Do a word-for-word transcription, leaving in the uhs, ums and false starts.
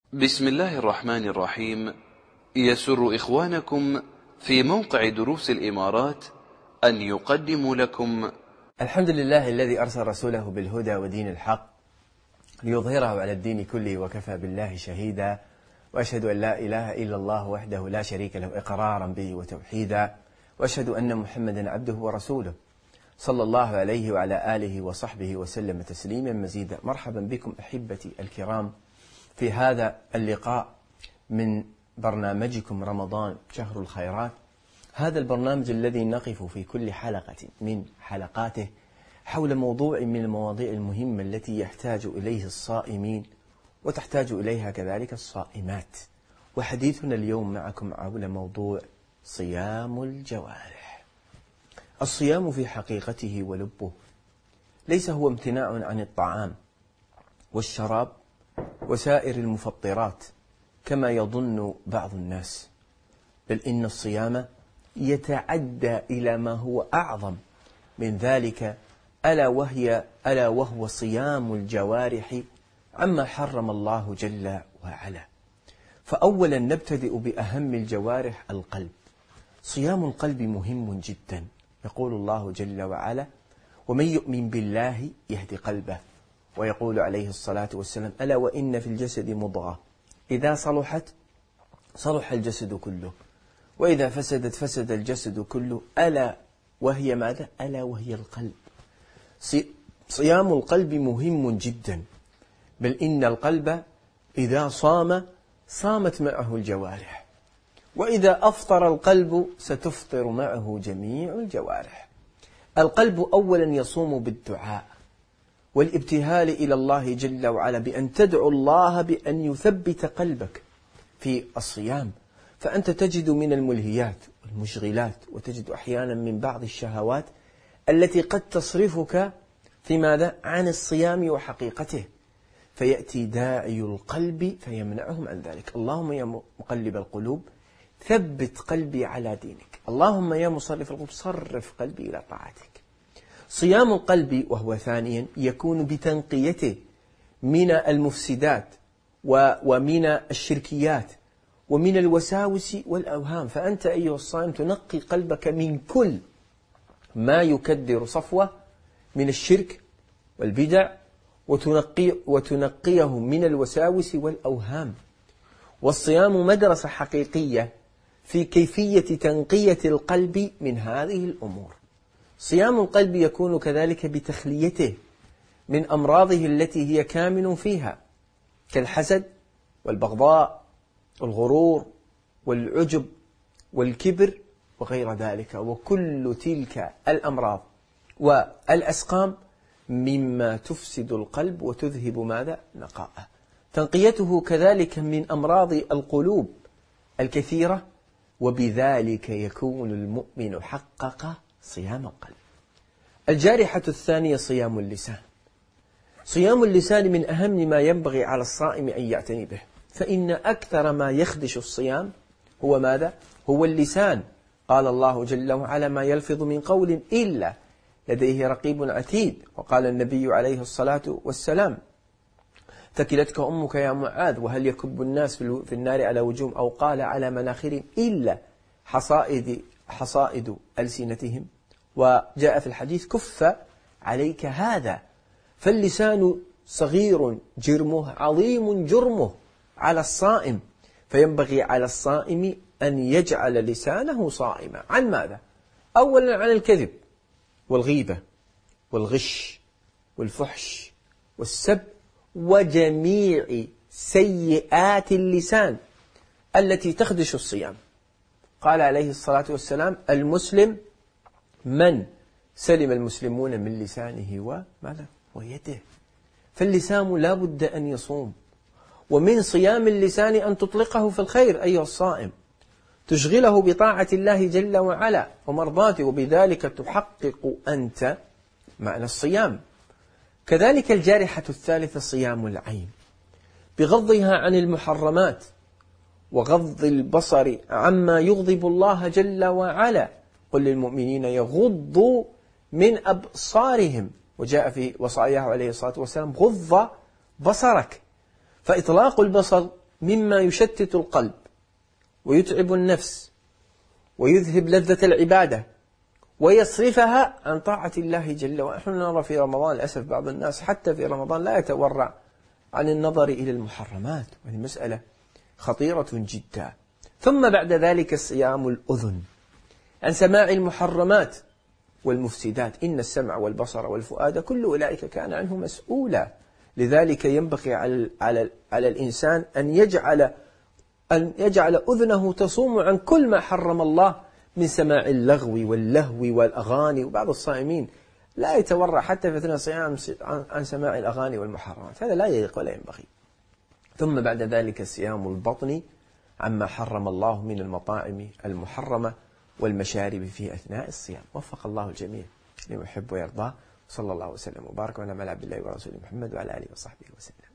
بسم الله الرحمن الرحيم. يسر إخوانكم في موقع دروس الإمارات أن يقدموا لكم الحمد لله الذي أرسل رسوله بالهدى ودين الحق ليظهره على الدين كله وكفى بالله شهيدا، وأشهد أن لا إله إلا الله وحده لا شريك له إقرارا به وتوحيدا، وأشهد أن محمدا عبده ورسوله صلى الله عليه وعلى آله وصحبه وسلم تسليما مزيدا. مرحبا بكم أحبتي الكرام في هذا اللقاء من برنامجكم رمضان شهر الخيرات، هذا البرنامج الذي نقف في كل حلقة من حلقاته حول موضوع من المواضيع المهمة التي يحتاج إليه الصائمين وتحتاج إليها كذلك الصائمات. وحديثنا اليوم معكم حول موضوع صيام الجوارح. الصيام في حقيقته ولبه ليس هو امتناع عن الطعام والشراب وسائر المفطرات كما يظن بعض الناس، بل إن الصيام يتعدى إلى ما هو أعظم من ذلك، ألا وهي ألا وهو صيام الجوارح عما حرم الله جل وعلا. فأولا نبتدئ بأهم الجوارح القلب. صيام القلب مهم جدا، يقول الله جل وعلا: ومن يؤمن بالله يهدي قلبه. ويقول عليه الصلاة والسلام: ألا وإن في الجسد مضغة إذا صلحت صلح الجسد كله، وإذا فسدت فسد الجسد كله، ألا وهي ماذا؟ ألا وهي القلب. صيام القلب مهم جدا، بل إن القلب إذا صام صامت معه الجوارح، وإذا أفطر القلب ستفطر معه جميع الجوارح. القلب أولا يصوم بالدعاء والابتهال إلى الله جل وعلا، بأن تدعو الله بأن يثبت قلبك في الصيام، فأنت تجد من الملهيات والمشغلات، وتجد أحيانا من بعض الشهوات التي قد تصرفك في ماذا؟ عن الصيام وحقيقته، فيأتي داعي القلب فيمنعهم عن ذلك. اللهم يا مقلب القلوب ثبت قلبي على دينك، اللهم يا مصرف القلوب صرف قلبي إلى طاعتك. صيام القلب وهو ثانيا يكون بتنقيته من المفسدات ومن الشركيات ومن الوساوس والأوهام، فأنت أيها الصائم تنقي قلبك من كل ما يكدر صفوة من الشرك والبدع، وتنقي وتنقيه من الوساوس والأوهام. والصيام مدرسة حقيقية في كيفية تنقية القلب من هذه الأمور. صيام القلب يكون كذلك بتخليته من أمراضه التي هي كامن فيها، كالحسد والبغضاء والغرور والعجب والكبر وغير ذلك، وكل تلك الأمراض والأسقام مما تفسد القلب وتذهب ماذا؟ نقاءه. تنقيته كذلك من أمراض القلوب الكثيرة، وبذلك يكون المؤمن حقق صيام القلب. الجارحة الثانية صيام اللسان. صيام اللسان من أهم ما ينبغي على الصائم أن يعتني به، فإن أكثر ما يخدش الصيام هو ماذا؟ هو اللسان. قال الله جل وعلا: ما يلفظ من قول إلا لديه رقيب عتيد. وقال النبي عليه الصلاة والسلام: ثكلتك أمك يا معاذ، وهل يكب الناس في النار على وجوههم أو قال على مناخرهم إلا حصائد حصائد ألسنتهم. وجاء في الحديث: كف عليك هذا. فاللسان صغير جرمه، عظيم جرمه على الصائم، فينبغي على الصائم أن يجعل لسانه صائما. عن ماذا؟ أولا عن الكذب والغيبة والغش والفحش والسب وجميع سيئات اللسان التي تخدش الصيام. قال عليه الصلاة والسلام: المسلم من سلم المسلمون من لسانه وماذا؟ ويده. فاللسان لا بد أن يصوم، ومن صيام اللسان أن تطلقه في الخير أيها الصائم، تشغله بطاعة الله جل وعلا ومرضاته، وبذلك تحقق أنت معنى الصيام. كذلك الجارحة الثالثة صيام العين، بغضها عن المحرمات وغض البصر عما يغضب الله جل وعلا. قل للمؤمنين يغضوا من أبصارهم، وجاء في وصاياه عليه الصلاة والسلام: غض بصرك. فإطلاق البصر مما يشتت القلب ويتعب النفس ويذهب لذة العبادة ويصرفها عن طاعة الله جل وعلا. نحن نرى في رمضان للأسف بعض الناس حتى في رمضان لا يتورع عن النظر إلى المحرمات، وهي مسألة خطيرة جدا. ثم بعد ذلك صيام الأذن عن سماع المحرمات والمفسدات. إن السمع والبصر والفؤاد كل أولئك كان عنه مسؤولا. لذلك ينبغي على على على الإنسان أن يجعل أن يجعل أذنه تصوم عن كل ما حرم الله من سماع اللغو واللهو والأغاني. وبعض الصائمين لا يتورع حتى في أثناء الصيام عن سماع الأغاني والمحرمات، هذا لا يليق ولا ينبغي. ثم بعد ذلك صيام البطن عما حرم الله من المطاعم المحرمة والمشارب في أثناء الصيام. وفق الله الجميع لما يحب ويرضاه. صلى الله وسلم وبارك على عبد الله ورسوله محمد وعلى آله وصحبه وسلم.